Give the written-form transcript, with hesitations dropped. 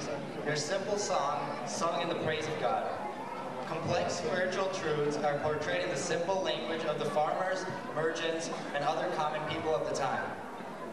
melodies, their simple song, sung in the praise of God. Complex spiritual truths are portrayed in the simple language of the farmers, merchants, and other common people of the time.